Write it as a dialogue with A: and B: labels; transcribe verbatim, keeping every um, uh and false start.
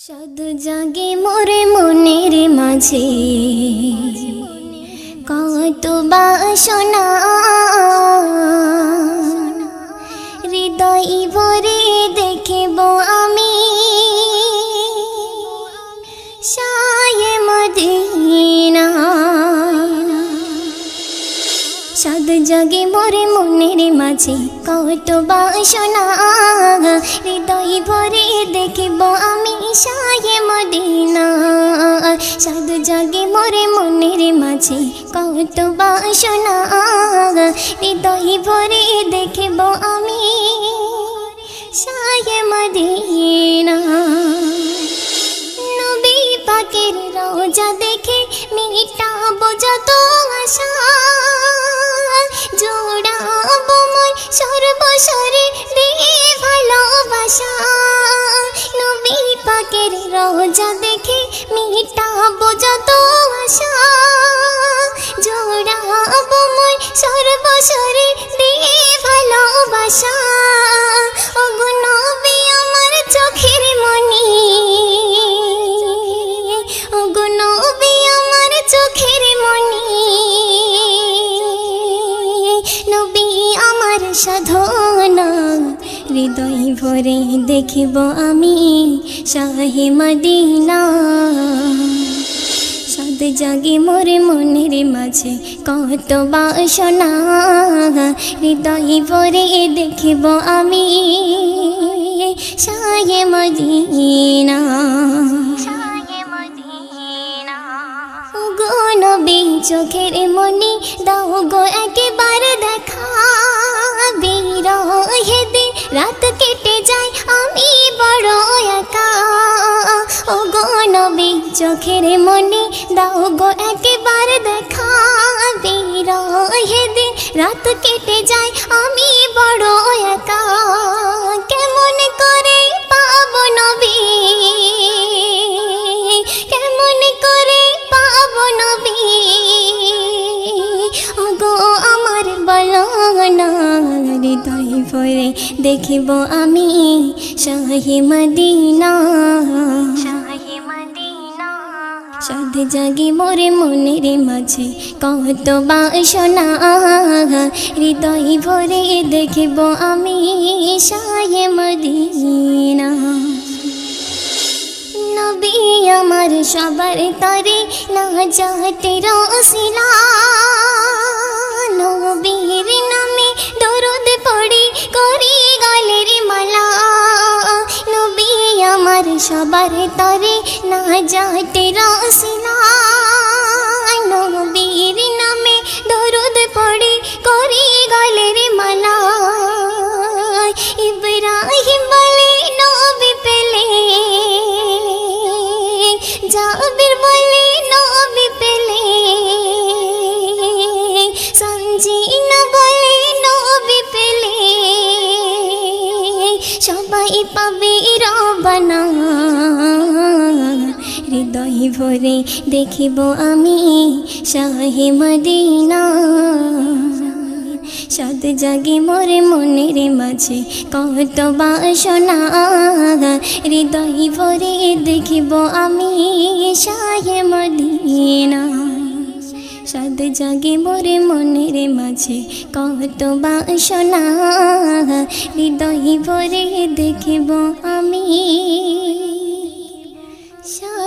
A: শুধু জাগে মোরে মনের মাঝে কত বাসনা, হৃদয় ভরে দেখিব আমি শায়ে মদিনা। সাদ জাগে মোরে মনের মাঝে কত বাসনা, হৃদয় ভরে দেখিব আমি শায়ে মদিনা। সাদ জাগে মোরে মনের মাঝে কত বাসনা, হৃদয় ভরে দেখিব আমি শায়ে মদিনা। নবী পাকের রওজা দেখে মিটাবো যত আশা, জোড়াবো মোর সর্বশরে দিয়ে ভালোবাসা। নবী পাকের রওজা দেখে মিটাবো যত আশা, জোড়াবো মোর সর্বশরে দিয়ে ভালোবাসা। ওগো নবী আমার চোখের মনি, ওগো নবী আমার চোখের মনি, নবী আমার সাধনা। হৃদয় ভরে দেখিব আমি শাহে মদিনা। সাদ জাগে মোরে মনের মাঝে কত বাসনা, হৃদয় ভরে দেখিব আমি শাহে মদিনা। গো নবী চোখের মনি দাও গো একবার দেখা, বিরহে দিন রাত কেটে যায় আমি বড় একা। ও গো নবী চোখের মনি দাও গো একবার দেখা, বিরহে দিন রাত কেটে যায় আমি বড় একা। কেমন করে পাবো নবী, কেমন করে পাবো নবী, ওগো আমার বলো না। হৃদয় ভরে দেখিব আমি শাহে মদিনা। সাদ জাগে মোরে মনের মাঝে কত বাসনা, হৃদয় ভরে দেখিব আমি শাহে মদিনা। নবী আমার সবার তরে না যাতে রসিলা, নবীর নামে দরুদ পড়ি করি গলের মালা। নবী আমার সবার তরে না যাতে রসিলা, নবীর নামে দরুদ পড়ি করি গলের মালা। ইব্রাহিম বলে নবী পেলে, জাবির বলে নবী পেলে, সঞ্জিনা বলে নবী পেলে, সবাই পাবে রব্বানা। হৃদয় ভরে দেখিব আমি শাহে মদিনা। সাদ জাগে মোরে মনের মাঝে কত বাসনা, হৃদয় ভরে দেখিব আমি শাহে মদিনা। সাদ জাগে মোরে মনের মাঝে কত বাসনা, হৃদয় ভরে দেখিব আমি।